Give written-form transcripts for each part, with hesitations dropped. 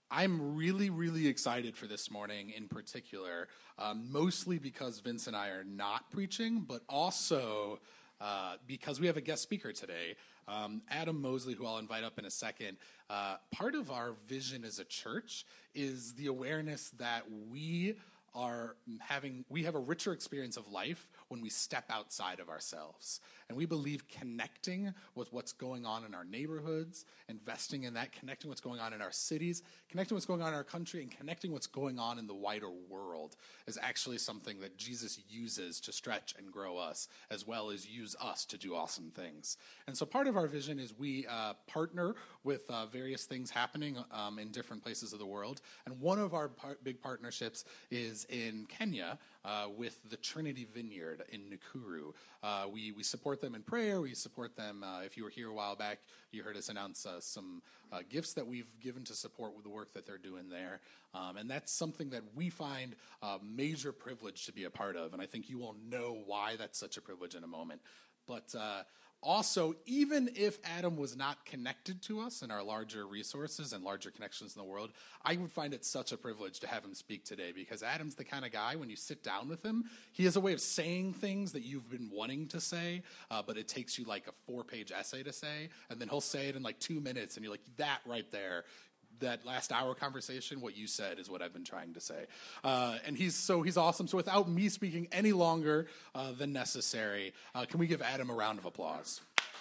I'm really, really excited for this morning in particular, mostly because Vince and I are not preaching, but also because we have a guest speaker today, Adam Mosley, who I'll invite up in a second. Part of our vision as a church is the awareness that we have a richer experience of life when we step outside of ourselves. And we believe connecting with what's going on in our neighborhoods, investing in that, connecting what's going on in our cities, connecting what's going on in our country, and connecting what's going on in the wider world is actually something that Jesus uses to stretch and grow us, as well as use us to do awesome things. And so part of our vision is we partner with various things happening in different places of the world. And one of our big partnerships is in Kenya with the Trinity Vineyard in Nakuru. We support them in prayer. We support them. If you were here a while back, you heard us announce some gifts that we've given to support with the work that they're doing there. And that's something that we find a major privilege to be a part of. And I think you will know why that's such a privilege in a moment. But also, even if Adam was not connected to us in our larger resources and larger connections in the world, I would find it such a privilege to have him speak today, because Adam's the kind of guy, when you sit down with him, he has a way of saying things that you've been wanting to say, but it takes you like a 4-page essay to say, and then he'll say it in like 2 minutes, and you're like, that right there, that last hour conversation, what you said is what I've been trying to say. And he's awesome. So without me speaking any longer than necessary, can we give Adam a round of applause?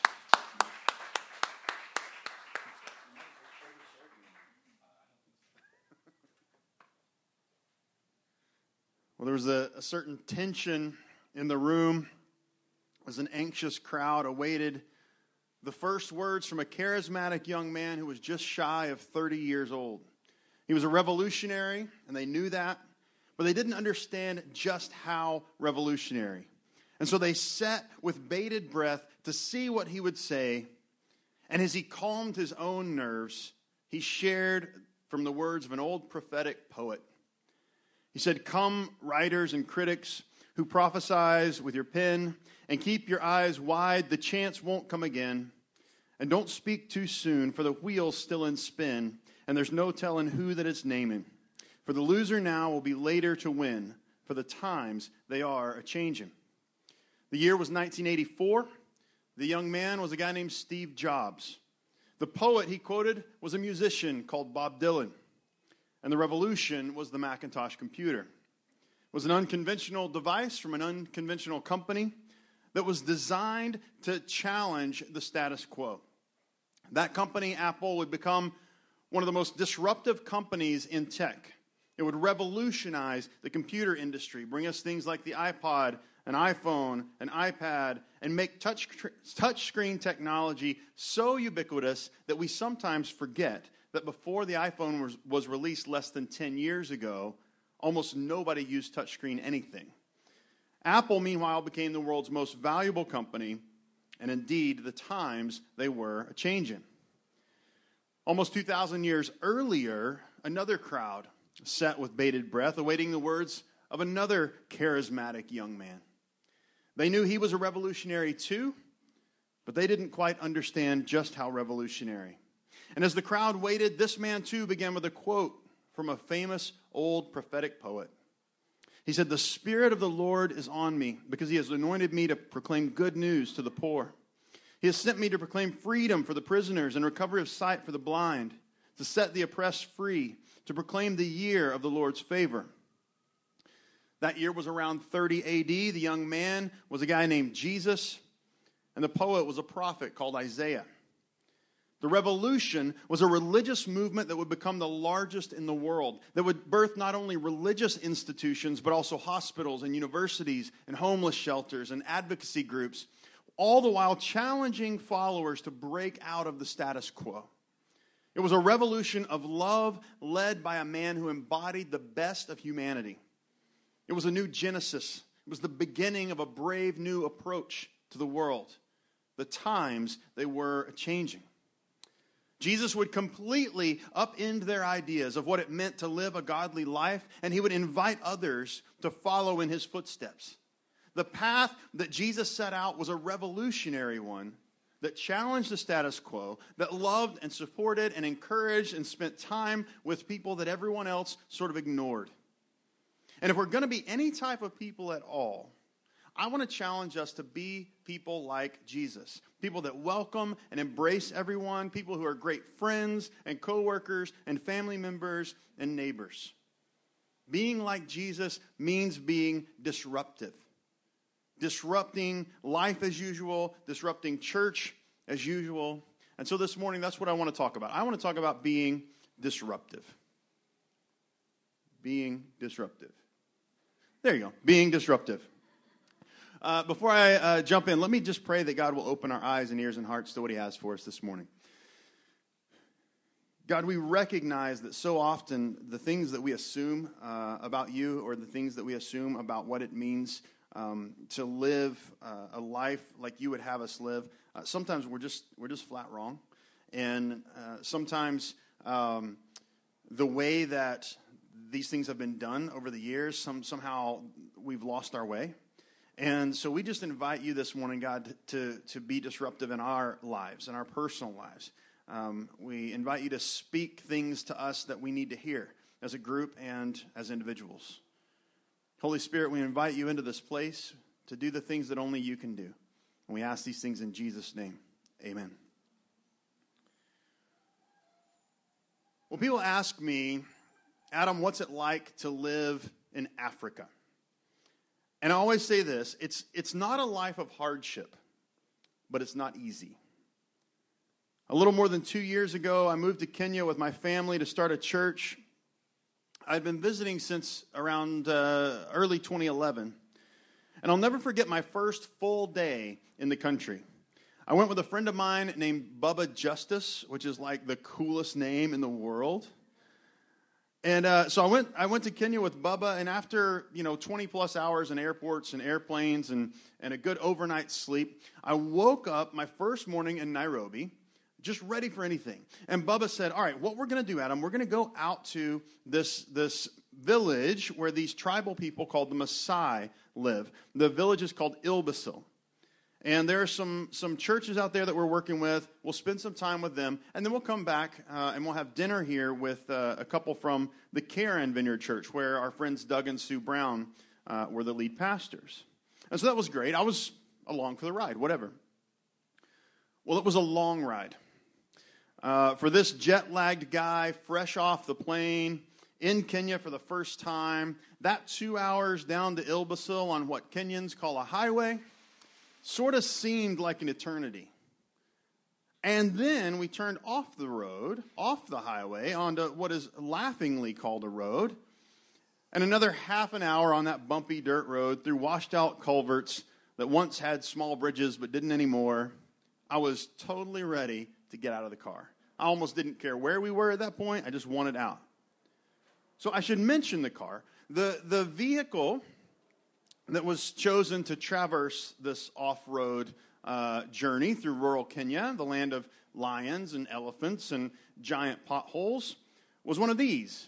Well, there was a certain tension in the room as an anxious crowd awaited the first words from a charismatic young man who was just shy of 30 years old. He was a revolutionary, and they knew that, but they didn't understand just how revolutionary. And so they sat with bated breath to see what he would say, and as he calmed his own nerves, he shared from the words of an old prophetic poet. He said, "Come, writers and critics who prophesize with your pen, and keep your eyes wide, the chance won't come again. And don't speak too soon, for the wheel's still in spin, and there's no telling who that it's naming. For the loser now will be later to win, for the times they are a-changing." The year was 1984. The young man was a guy named Steve Jobs. The poet he quoted was a musician called Bob Dylan. And the revolution was the Macintosh computer. It was an unconventional device from an unconventional company that was designed to challenge the status quo. That company, Apple, would become one of the most disruptive companies in tech. It would revolutionize the computer industry, bring us things like the iPod, an iPhone, an iPad, and make touchscreen technology so ubiquitous that we sometimes forget that before the iPhone was released less than 10 years ago, almost nobody used touchscreen anything. Apple, meanwhile, became the world's most valuable company, and indeed, the times they were a-changing. Almost 2,000 years earlier, another crowd sat with bated breath, awaiting the words of another charismatic young man. They knew he was a revolutionary too, but they didn't quite understand just how revolutionary. And as the crowd waited, this man too began with a quote from a famous old prophetic poet. He said, "The Spirit of the Lord is on me, because he has anointed me to proclaim good news to the poor. He has sent me to proclaim freedom for the prisoners and recovery of sight for the blind, to set the oppressed free, to proclaim the year of the Lord's favor." That year was around 30 AD. The young man was a guy named Jesus, and the poet was a prophet called Isaiah. The revolution was a religious movement that would become the largest in the world, that would birth not only religious institutions, but also hospitals and universities and homeless shelters and advocacy groups, all the while challenging followers to break out of the status quo. It was a revolution of love led by a man who embodied the best of humanity. It was a new Genesis. It was the beginning of a brave new approach to the world. The times, they were changing. Jesus would completely upend their ideas of what it meant to live a godly life, and he would invite others to follow in his footsteps. The path that Jesus set out was a revolutionary one that challenged the status quo, that loved and supported and encouraged and spent time with people that everyone else sort of ignored. And if we're going to be any type of people at all, I want to challenge us to be people like Jesus. People that welcome and embrace everyone. People who are great friends and coworkers and family members and neighbors. Being like Jesus means being disruptive. Disrupting life as usual. Disrupting church as usual. And so this morning, that's what I want to talk about. I want to talk about being disruptive. Being disruptive. There you go. Being disruptive. Before I jump in, let me just pray that God will open our eyes and ears and hearts to what He has for us this morning. God, we recognize that so often the things that we assume about You, or the things that we assume about what it means to live a life like You would have us live, sometimes we're just flat wrong, and sometimes the way that these things have been done over the years, somehow we've lost our way. And so we just invite You this morning, God, to be disruptive in our lives, in our personal lives. We invite You to speak things to us that we need to hear as a group and as individuals. Holy Spirit, we invite You into this place to do the things that only You can do. And we ask these things in Jesus' name. Amen. Well, people ask me, Adam, what's it like to live in Africa? And I always say this, it's not a life of hardship, but it's not easy. A little more than 2 years ago, I moved to Kenya with my family to start a church. I'd been visiting since around early 2011. And I'll never forget my first full day in the country. I went with a friend of mine named Bubba Justice, which is like the coolest name in the world. And so I went to Kenya with Bubba, and after 20 plus hours in airports and airplanes and a good overnight sleep, I woke up my first morning in Nairobi, just ready for anything. And Bubba said, all right, what we're going to do, Adam, we're going to go out to this village where these tribal people called the Maasai live. The village is called Ilbisil. And there are some churches out there that we're working with. We'll spend some time with them, and then we'll come back and we'll have dinner here with a couple from the Karen Vineyard Church, where our friends Doug and Sue Brown were the lead pastors. And so that was great. I was along for the ride, whatever. Well, it was a long ride. For this jet-lagged guy, fresh off the plane, in Kenya for the first time, that 2 hours down to Ilbisil on what Kenyans call a highway sort of seemed like an eternity. And then we turned off the road, off the highway, onto what is laughingly called a road, and another half an hour on that bumpy dirt road through washed-out culverts that once had small bridges but didn't anymore. I was totally ready to get out of the car. I almost didn't care where we were at that point. I just wanted out. So I should mention the car. The vehicle that was chosen to traverse this off-road journey through rural Kenya, the land of lions and elephants and giant potholes, was one of these.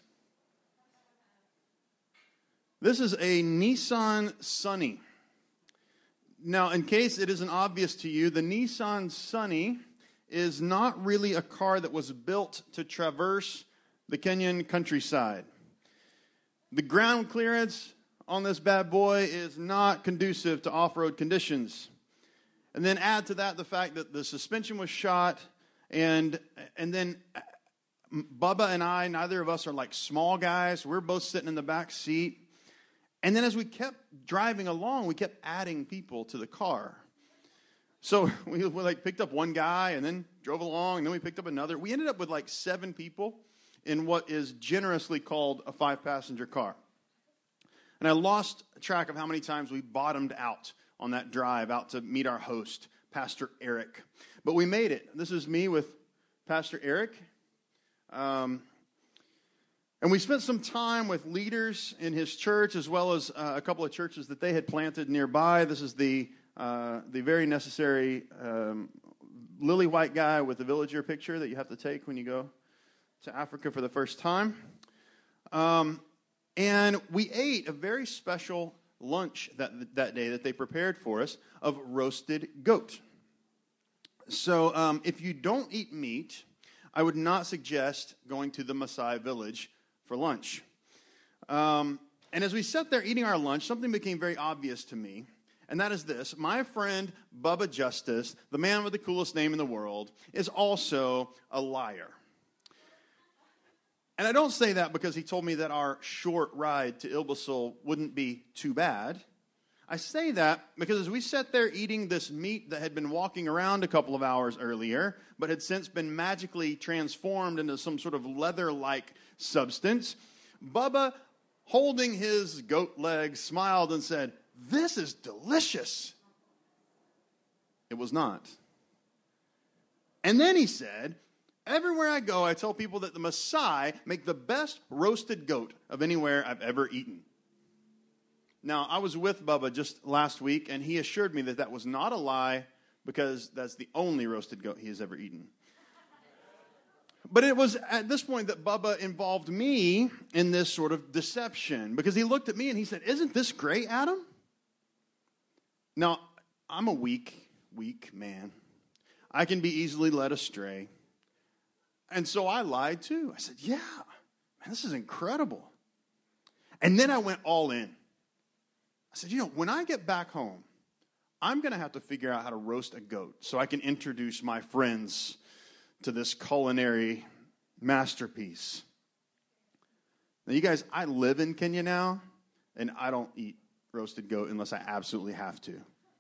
This is a Nissan Sunny. Now, in case it isn't obvious to you, the Nissan Sunny is not really a car that was built to traverse the Kenyan countryside. The ground clearance on this bad boy is not conducive to off-road conditions. And then add to that the fact that the suspension was shot, and then Bubba and I, neither of us are like small guys. We're both sitting in the back seat. And then as we kept driving along, we kept adding people to the car. So we picked up one guy and then drove along, and then we picked up another. We ended up with 7 people in what is generously called a 5-passenger car. And I lost track of how many times we bottomed out on that drive out to meet our host, Pastor Eric. But we made it. This is me with Pastor Eric. And we spent some time with leaders in his church, as well as a couple of churches that they had planted nearby. This is the very necessary lily white guy with the villager picture that you have to take when you go to Africa for the first time. And we ate a very special lunch that day that they prepared for us of roasted goat. So if you don't eat meat, I would not suggest going to the Maasai village for lunch. And as we sat there eating our lunch, something became very obvious to me, and that is this. My friend Bubba Justice, the man with the coolest name in the world, is also a liar. And I don't say that because he told me that our short ride to Ilbisel wouldn't be too bad. I say that because as we sat there eating this meat that had been walking around a couple of hours earlier, but had since been magically transformed into some sort of leather-like substance, Bubba, holding his goat leg, smiled and said, "This is delicious." It was not. And then he said, "Everywhere I go, I tell people that the Maasai make the best roasted goat of anywhere I've ever eaten." Now, I was with Bubba just last week, and he assured me that that was not a lie because that's the only roasted goat he has ever eaten. But it was at this point that Bubba involved me in this sort of deception because he looked at me and he said, "Isn't this great, Adam?" Now, I'm a weak man. I can be easily led astray. And so I lied too. I said, "Yeah, man, this is incredible." And then I went all in. I said, when I get back home, I'm going to have to figure out how to roast a goat so I can introduce my friends to this culinary masterpiece. Now, you guys, I live in Kenya now, and I don't eat roasted goat unless I absolutely have to.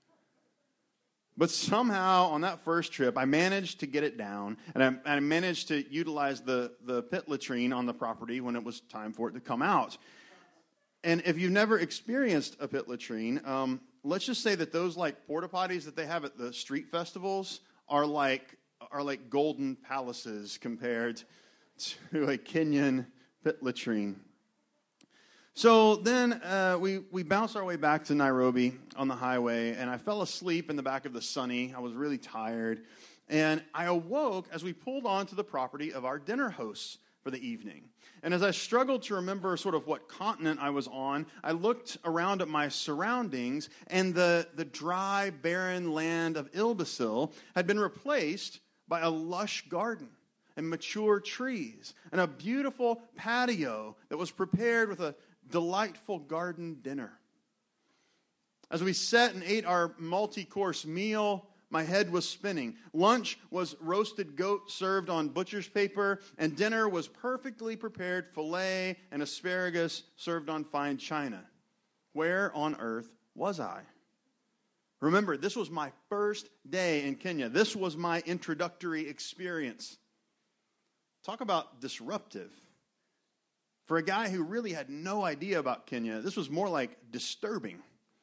But somehow, on that first trip, I managed to get it down, and I managed to utilize the pit latrine on the property when it was time for it to come out. And if you've never experienced a pit latrine, let's just say that those like porta potties that they have at the street festivals are like golden palaces compared to a Kenyan pit latrine. So then we bounced our way back to Nairobi on the highway, and I fell asleep in the back of the Sunny. I was really tired, and I awoke as we pulled onto the property of our dinner hosts for the evening. And as I struggled to remember sort of what continent I was on, I looked around at my surroundings, and the dry, barren land of Ilbisel had been replaced by a lush garden and mature trees and a beautiful patio that was prepared with a delightful garden dinner. As we sat and ate our multi-course meal, my head was spinning. Lunch was roasted goat served on butcher's paper, and dinner was perfectly prepared filet and asparagus served on fine china. Where on earth was I? Remember, this was my first day in Kenya. This was my introductory experience. Talk about disruptive. For a guy who really had no idea about Kenya, this was more like disturbing.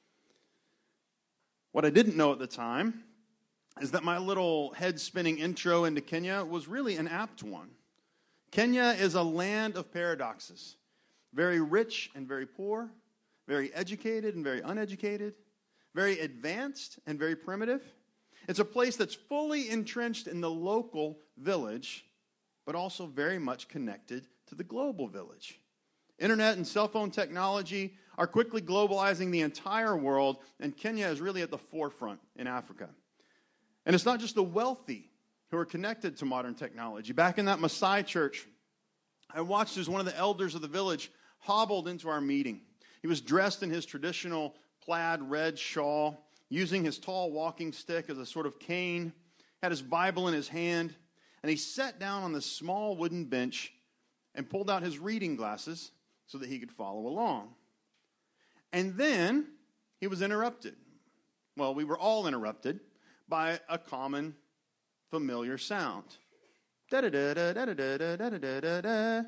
What I didn't know at the time is that my little head-spinning intro into Kenya was really an apt one. Kenya is a land of paradoxes. Very rich and very poor, very educated and very uneducated, very advanced and very primitive. It's a place that's fully entrenched in the local village, but also very much connected to the global village. Internet and cell phone technology are quickly globalizing the entire world, and Kenya is really at the forefront in Africa. And it's not just the wealthy who are connected to modern technology. Back in that Maasai church, I watched as one of the elders of the village hobbled into our meeting. He was dressed in his traditional plaid red shawl, using his tall walking stick as a sort of cane, had his Bible in his hand, and he sat down on this small wooden bench and pulled out his reading glasses so that he could follow along. And then he was interrupted. Well, we were all interrupted by a common, familiar sound. Da-da-da-da-da-da-da-da-da-da-da.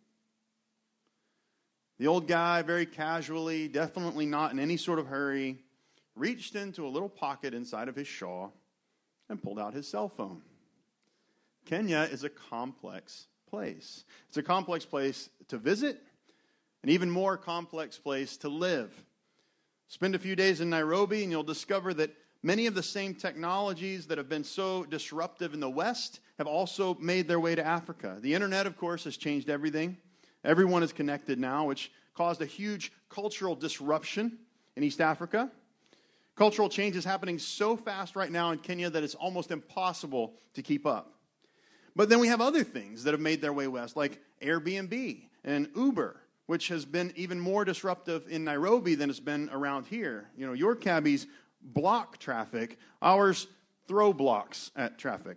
The old guy, very casually, definitely not in any sort of hurry, reached into a little pocket inside of his shawl and pulled out his cell phone. Kenya is a complex place. It's a complex place to visit, an even more complex place to live. Spend a few days in Nairobi and you'll discover that many of the same technologies that have been so disruptive in the West have also made their way to Africa. The internet, of course, has changed everything. Everyone is connected now, which caused a huge cultural disruption in East Africa. Cultural change is happening so fast right now in Kenya that it's almost impossible to keep up. But then we have other things that have made their way west, like Airbnb and Uber, which has been even more disruptive in Nairobi than it's been around here. You know, your cabbies block traffic, ours throw blocks at traffic.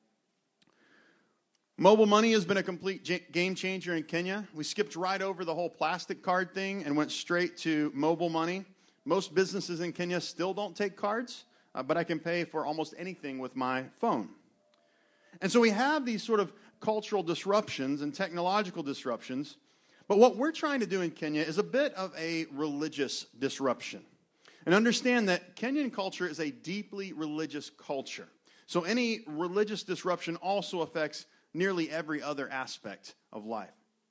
Mobile money has been a complete game changer in Kenya. We skipped right over the whole plastic card thing and went straight to mobile money. Most businesses in Kenya still don't take cards, but I can pay for almost anything with my phone. And so we have these sort of cultural disruptions and technological disruptions, but what we're trying to do in Kenya is a bit of a religious disruption. And understand that Kenyan culture is a deeply religious culture. So any religious disruption also affects nearly every other aspect of life.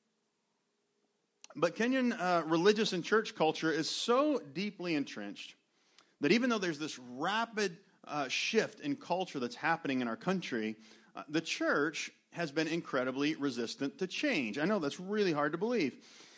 But Kenyan religious and church culture is so deeply entrenched that even though there's this rapid shift in culture that's happening in our country, the church has been incredibly resistant to change. I know that's really hard to believe.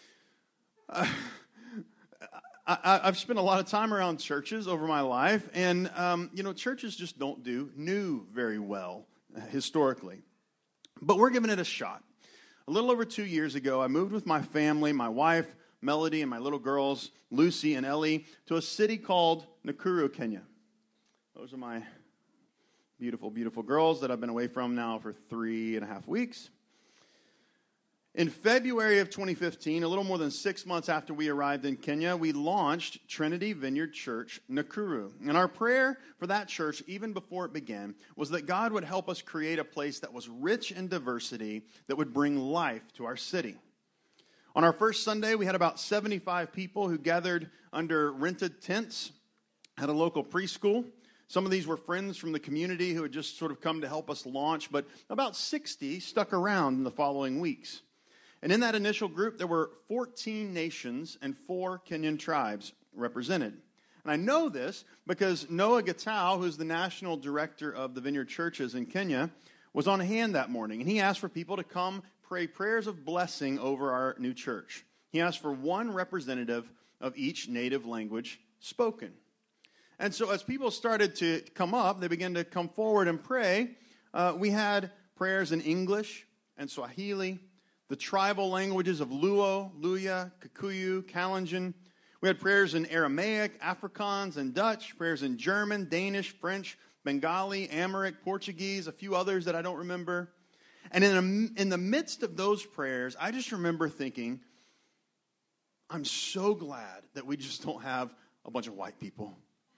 I've spent a lot of time around churches over my life, and churches just don't do new very well historically. But we're giving it a shot. A little over 2 years ago, I moved with my family, my wife, Melody, and my little girls, Lucy and Ellie, to a city called Nakuru, Kenya. Those are my beautiful, beautiful girls that I've been away from now for 3.5 weeks. In February of 2015, a little more than 6 months after we arrived in Kenya, we launched Trinity Vineyard Church Nakuru. And our prayer for that church, even before it began, was that God would help us create a place that was rich in diversity that would bring life to our city. On our first Sunday, we had about 75 people who gathered under rented tents at a local preschool. Some of these were friends from the community who had just sort of come to help us launch, but about 60 stuck around in the following weeks. And in that initial group, there were 14 nations and 4 Kenyan tribes represented. And I know this because Noah Gatau, who's the national director of the Vineyard Churches in Kenya, was on hand that morning. And he asked for people to come pray prayers of blessing over our new church. He asked for one representative of each native language spoken. And so as people started to come up, they began to come forward and pray. We had prayers in English and Swahili, the tribal languages of Luo, Luya, Kikuyu, Kalenjin. We had prayers in Aramaic, Afrikaans, and Dutch, prayers in German, Danish, French, Bengali, Amharic, Portuguese, a few others that I don't remember. And in the midst of those prayers, I just remember thinking, I'm so glad that we just don't have a bunch of white people.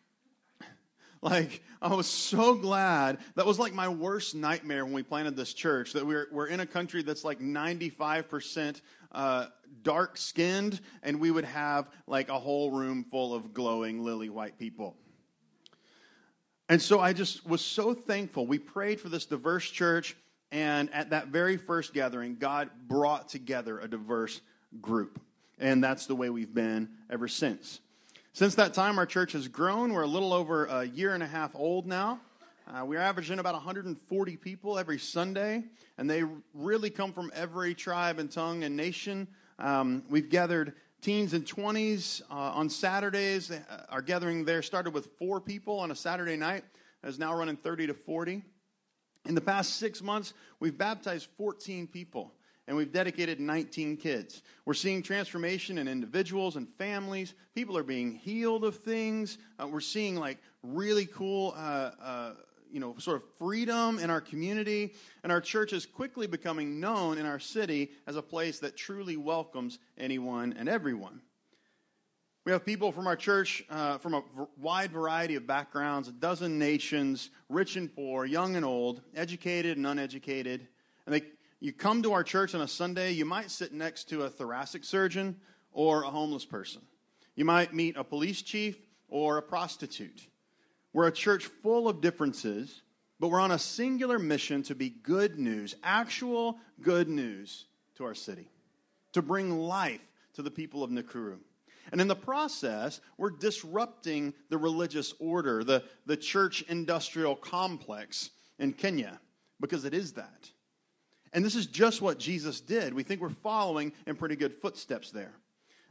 Like, I was so glad. That was like my worst nightmare when we planted this church, that we're in a country that's like 95% dark-skinned, and we would have like a whole room full of glowing lily white people. And so I just was so thankful. We prayed for this diverse church, and at that very first gathering, God brought together a diverse group. And that's the way we've been ever since. Since that time, our church has grown. We're a little over 1.5 years old now. We're averaging about 140 people every Sunday, and they really come from every tribe and tongue and nation. We've gathered teens and 20s on Saturdays. Our gathering there started with 4 people on a Saturday night. Is now running 30 to 40. In the past 6 months, we've baptized 14 people. And we've dedicated 19 kids. We're seeing transformation in individuals and families. People are being healed of things. We're seeing like really cool, sort of freedom in our community. And our church is quickly becoming known in our city as a place that truly welcomes anyone and everyone. We have people from our church from a wide variety of backgrounds, 12 nations, rich and poor, young and old, educated and uneducated. And you come to our church on a Sunday, you might sit next to a thoracic surgeon or a homeless person. You might meet a police chief or a prostitute. We're a church full of differences, but we're on a singular mission to be good news, actual good news to our city, to bring life to the people of Nakuru. And in the process, we're disrupting the religious order, the church industrial complex in Kenya, because it is that. And this is just what Jesus did. We think we're following in pretty good footsteps there.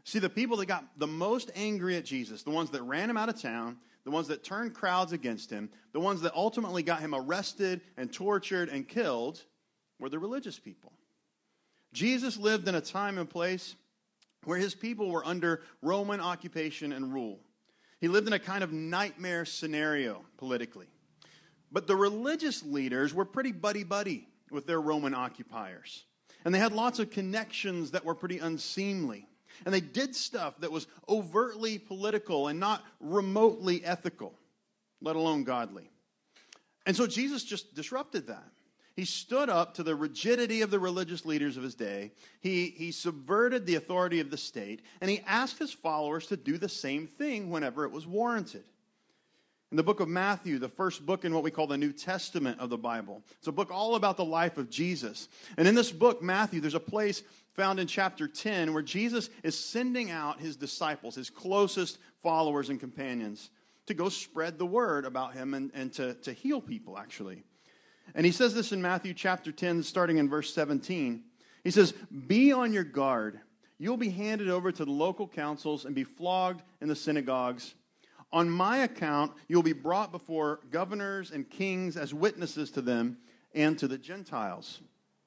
See, the people that got the most angry at Jesus, the ones that ran him out of town, the ones that turned crowds against him, the ones that ultimately got him arrested and tortured and killed, were the religious people. Jesus lived in a time and place where his people were under Roman occupation and rule. He lived in a kind of nightmare scenario politically. But the religious leaders were pretty buddy-buddy with their Roman occupiers. And they had lots of connections that were pretty unseemly. And they did stuff that was overtly political and not remotely ethical, let alone godly. And so Jesus just disrupted that. He stood up to the rigidity of the religious leaders of his day. He subverted the authority of the state. And he asked his followers to do the same thing whenever it was warranted. In the book of Matthew, the first book in what we call the New Testament of the Bible, it's a book all about the life of Jesus. And in this book, Matthew, there's a place found in chapter 10 where Jesus is sending out his disciples, his closest followers and companions, to go spread the word about him and to heal people, actually. And he says this in Matthew chapter 10, starting in verse 17. He says, "Be on your guard. You'll be handed over to the local councils and be flogged in the synagogues. On my account, you'll be brought before governors and kings as witnesses to them and to the Gentiles."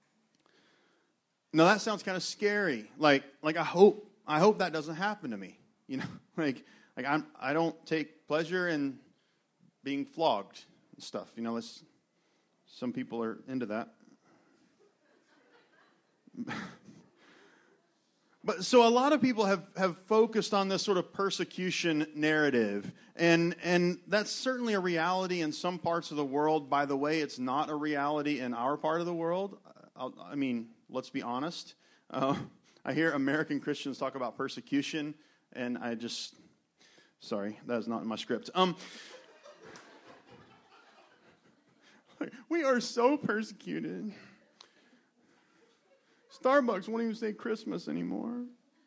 Now that sounds kind of scary. Like I hope that doesn't happen to me. You know, I don't take pleasure in being flogged and stuff. You know, some people are into that. But so a lot of people have focused on this sort of persecution narrative, and that's certainly a reality in some parts of the world. By the way, it's not a reality in our part of the world. I mean, let's be honest. I hear American Christians talk about persecution, and sorry, that is not in my script. We are so persecuted. Starbucks won't even say Christmas anymore.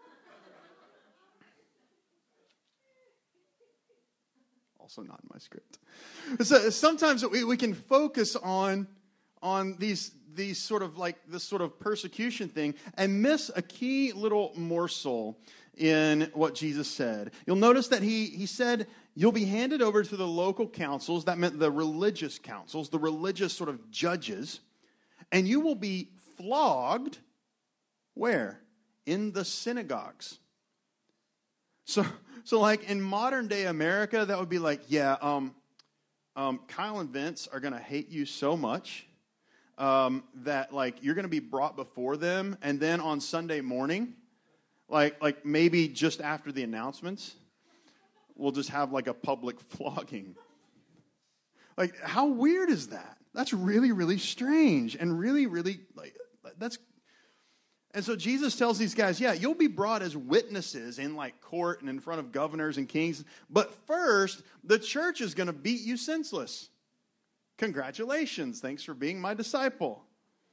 Also not in my script. So sometimes we can focus on these sort of like this sort of persecution thing and miss a key little morsel in what Jesus said. You'll notice that he said, you'll be handed over to the local councils. That meant the religious councils, the religious sort of judges, and you will be flogged. Where? In the synagogues. So like in modern day America, that would be like, yeah, Kyle and Vince are going to hate you so much that like you're going to be brought before them, and then on Sunday morning, like maybe just after the announcements, we'll just have like a public flogging. Like, how weird is that? That's really, really strange, and really, really like that's. And so Jesus tells these guys, yeah, you'll be brought as witnesses in like court and in front of governors and kings. But first, the church is going to beat you senseless. Congratulations. Thanks for being my disciple.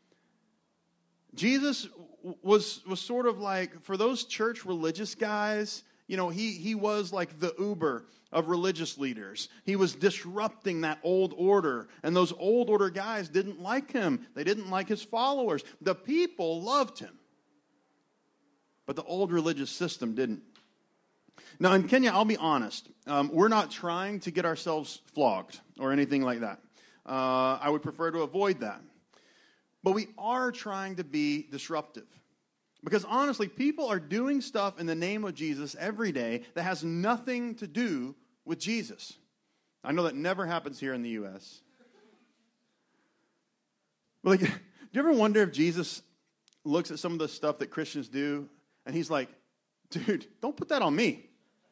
Jesus was sort of like, for those church religious guys, you know, he was like the Uber of religious leaders. He was disrupting that old order. And those old order guys didn't like him. They didn't like his followers. The people loved him. But the old religious system didn't. Now, in Kenya, I'll be honest. We're not trying to get ourselves flogged or anything like that. I would prefer to avoid that. But we are trying to be disruptive. Because honestly, people are doing stuff in the name of Jesus every day that has nothing to do with Jesus. I know that never happens here in the U.S. But like, do you ever wonder if Jesus looks at some of the stuff that Christians do and he's like, dude, don't put that on me.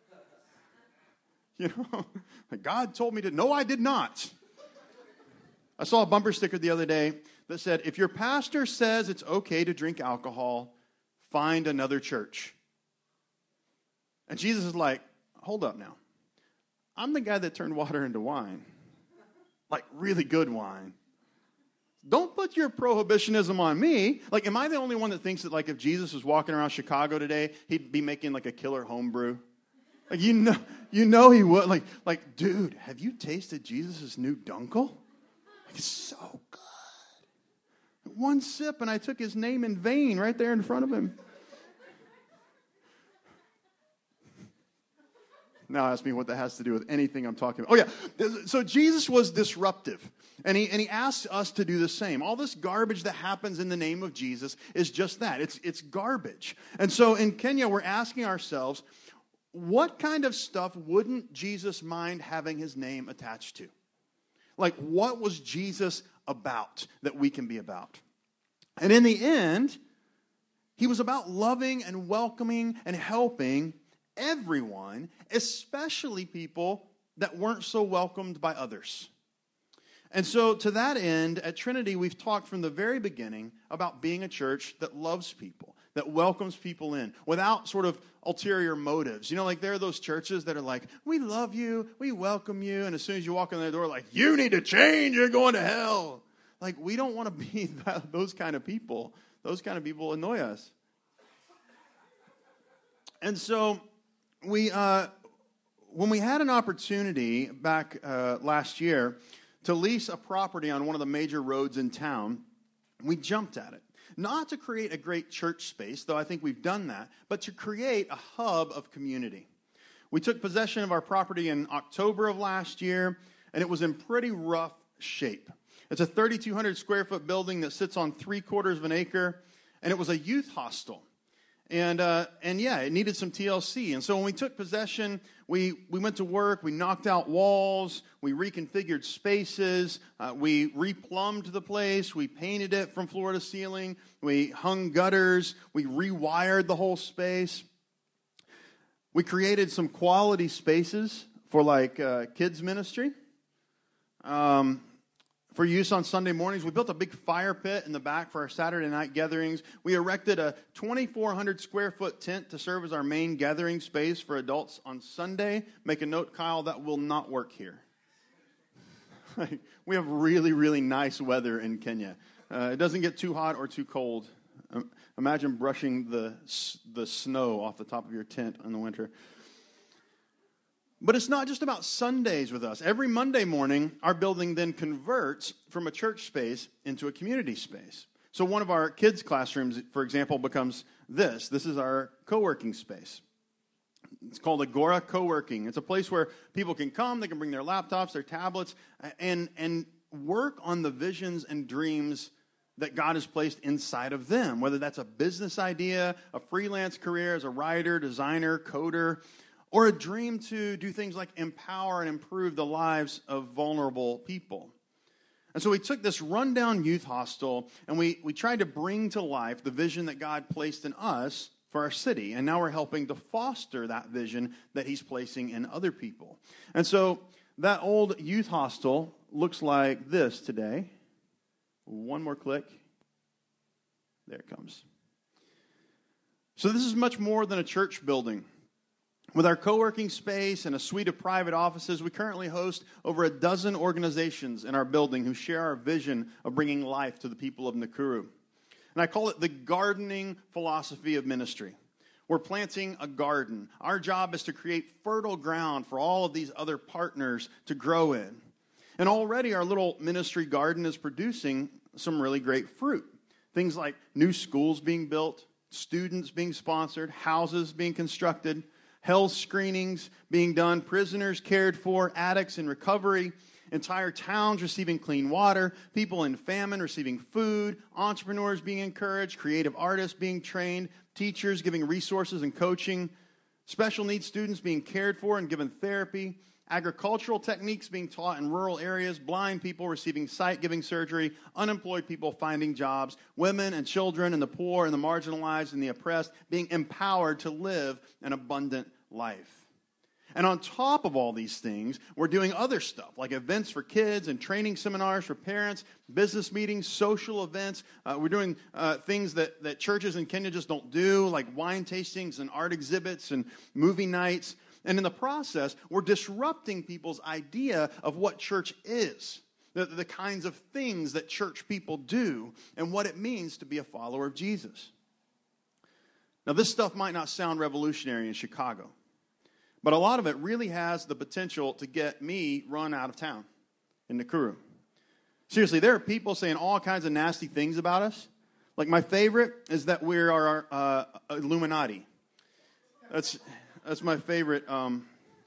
You know, God told me to. No, I did not. I saw a bumper sticker the other day that said, if your pastor says it's okay to drink alcohol, find another church. And Jesus is like, hold up now. I'm the guy that turned water into wine. Like really good wine. Don't put your prohibitionism on me. Like, am I the only one that thinks that, like, if Jesus was walking around Chicago today, he'd be making, like, a killer homebrew? Like, you know he would. Like, dude, have you tasted Jesus' new Dunkel? Like, it's so good. One sip, and I took his name in vain right there in front of him. Now ask me what that has to do with anything I'm talking about. Oh, yeah. So Jesus was disruptive. And he asks us to do the same. All this garbage that happens in the name of Jesus is just that. It's garbage. And so in Kenya, we're asking ourselves, what kind of stuff wouldn't Jesus mind having his name attached to? Like, what was Jesus about that we can be about? And in the end, he was about loving and welcoming and helping everyone, especially people that weren't so welcomed by others. And so to that end, at Trinity, we've talked from the very beginning about being a church that loves people, that welcomes people in without sort of ulterior motives. You know, like there are those churches that are like, we love you, we welcome you, and as soon as you walk in their door, like, you need to change, you're going to hell. Like, we don't want to be those kind of people. Those kind of people annoy us. And so when we had an opportunity back last year to lease a property on one of the major roads in town, we jumped at it. Not to create a great church space, though I think we've done that, but to create a hub of community. We took possession of our property in October of last year, and it was in pretty rough shape. It's a 3,200 square foot building that sits on 3/4 of an acre, and it was a youth hostel. And yeah, it needed some TLC. And so when we took possession, we went to work, we knocked out walls, we reconfigured spaces, we replumbed the place, we painted it from floor to ceiling, we hung gutters, we rewired the whole space. We created some quality spaces for like kids ministry. For use on Sunday mornings, we built a big fire pit in the back for our Saturday night gatherings. We erected a 2,400 square foot tent to serve as our main gathering space for adults on Sunday. Make a note, Kyle, that will not work here. We have really, really nice weather in Kenya. It doesn't get too hot or too cold. Imagine brushing the snow off the top of your tent in the winter. But it's not just about Sundays with us. Every Monday morning, our building then converts from a church space into a community space. So one of our kids' classrooms, for example, becomes this. This is our co-working space. It's called Agora Co-working. It's a place where people can come, they can bring their laptops, their tablets, and work on the visions and dreams that God has placed inside of them, whether that's a business idea, a freelance career as a writer, designer, coder, or a dream to do things like empower and improve the lives of vulnerable people. And so we took this rundown youth hostel and we tried to bring to life the vision that God placed in us for our city. And now we're helping to foster that vision that he's placing in other people. And so that old youth hostel looks like this today. One more click. There it comes. So this is much more than a church building. With our co-working space and a suite of private offices, we currently host over a dozen organizations in our building who share our vision of bringing life to the people of Nakuru. And I call it the gardening philosophy of ministry. We're planting a garden. Our job is to create fertile ground for all of these other partners to grow in. And already our little ministry garden is producing some really great fruit. Things like new schools being built, students being sponsored, houses being constructed, health screenings being done, prisoners cared for, addicts in recovery, entire towns receiving clean water, people in famine receiving food, entrepreneurs being encouraged, creative artists being trained, teachers giving resources and coaching, special needs students being cared for and given therapy, agricultural techniques being taught in rural areas, blind people receiving sight-giving surgery, unemployed people finding jobs, women and children and the poor and the marginalized and the oppressed being empowered to live an abundant life. And on top of all these things, we're doing other stuff like events for kids and training seminars for parents, business meetings, social events. We're doing things that churches in Kenya just don't do, like wine tastings and art exhibits and movie nights. And in the process, we're disrupting people's idea of what church is, the kinds of things that church people do, and what it means to be a follower of Jesus. Now, this stuff might not sound revolutionary in Chicago, but a lot of it really has the potential to get me run out of town in Nakuru. Seriously, there are people saying all kinds of nasty things about us. Like my favorite is that we are Illuminati. That's my favorite.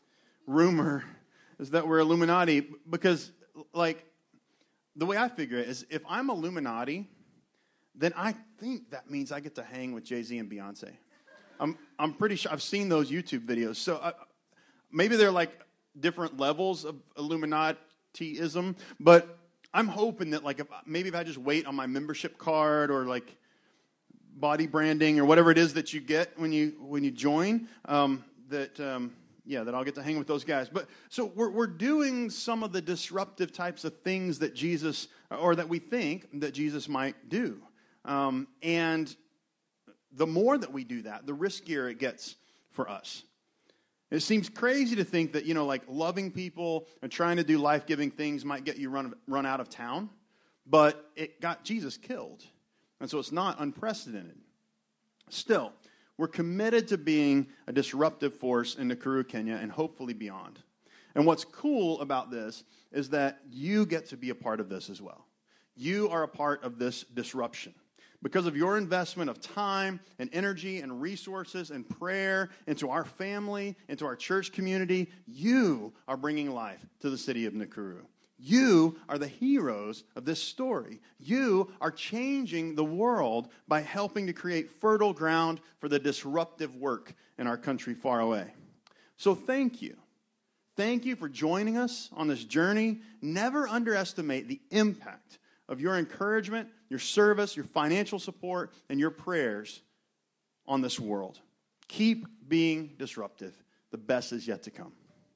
rumor is that we're Illuminati because, like, the way I figure it is if I'm Illuminati, then I think that means I get to hang with Jay-Z and Beyonce. I'm pretty sure I've seen those YouTube videos. So maybe they're like different levels of Illuminatiism, but I'm hoping that, like, if I just wait on my membership card or like body branding or whatever it is that you get when you join, that I'll get to hang with those guys. But so we're doing some of the disruptive types of things that Jesus, or that we think that Jesus might do, and the more that we do that, the riskier it gets for us. It seems crazy to think that, like loving people and trying to do life-giving things might get you run out of town, but it got Jesus killed. And so it's not unprecedented. Still, we're committed to being a disruptive force in Nakuru, Kenya, and hopefully beyond. And what's cool about this is that you get to be a part of this as well. You are a part of this disruption. Because of your investment of time and energy and resources and prayer into our family, into our church community, you are bringing life to the city of Nakuru. You are the heroes of this story. You are changing the world by helping to create fertile ground for the disruptive work in our country far away. So thank you. Thank you for joining us on this journey. Never underestimate the impact of your encouragement, your service, your financial support, and your prayers on this world. Keep being disruptive. The best is yet to come.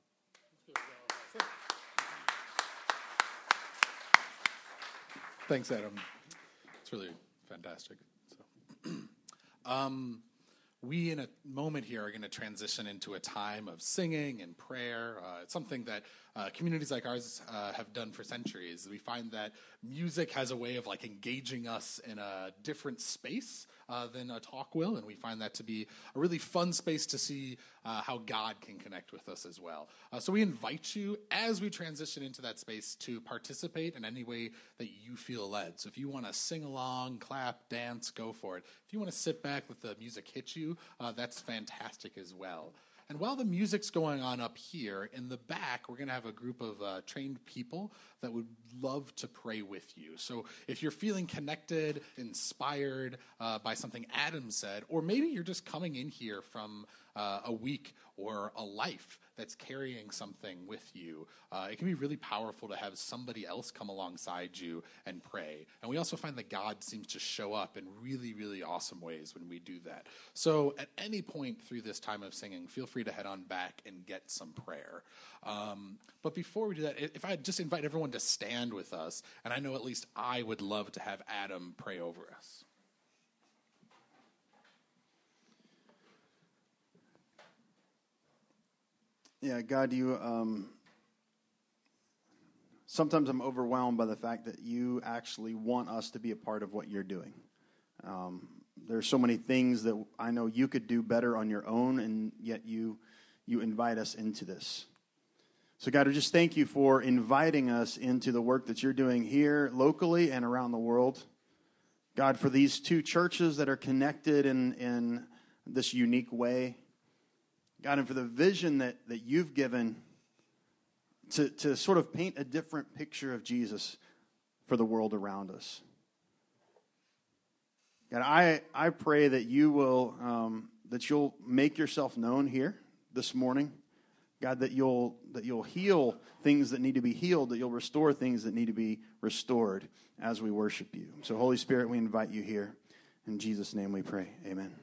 Thanks, Adam. It's really fantastic. We, in a moment here, are going to transition into a time of singing and prayer. It's something that communities like ours have done for centuries. We find that music has a way of like engaging us in a different space than a talk will, and we find that to be a really fun space to see how God can connect with us as well. So we invite you, as we transition into that space, to participate in any way that you feel led. So if you want to sing along, clap, dance, go for it. If you want to sit back, let the music hit you, that's fantastic as well. And while the music's going on up here, in the back, we're going to have a group of trained people that would love to pray with you. So if you're feeling connected, inspired by something Adam said, or maybe you're just coming in here from a week or a life that's carrying something with you, it can be really powerful to have somebody else come alongside you and pray. And we also find that God seems to show up in really, really awesome ways when we do that. So at any point through this time of singing, feel free to head on back and get some prayer. But before we do that, if I just invite everyone to stand with us, and I know at least I would love to have Adam pray over us. Yeah, God, sometimes I'm overwhelmed by the fact that you actually want us to be a part of what you're doing. There's so many things that I know you could do better on your own, and yet you invite us into this. So God, we just thank you for inviting us into the work that you're doing here locally and around the world. God, for these two churches that are connected in this unique way. God, and for the vision that you've given to sort of paint a different picture of Jesus for the world around us. God, I pray that you'll make yourself known here this morning. God, that you'll heal things that need to be healed, that you'll restore things that need to be restored as we worship you. So, Holy Spirit, we invite you here. In Jesus' name we pray. Amen.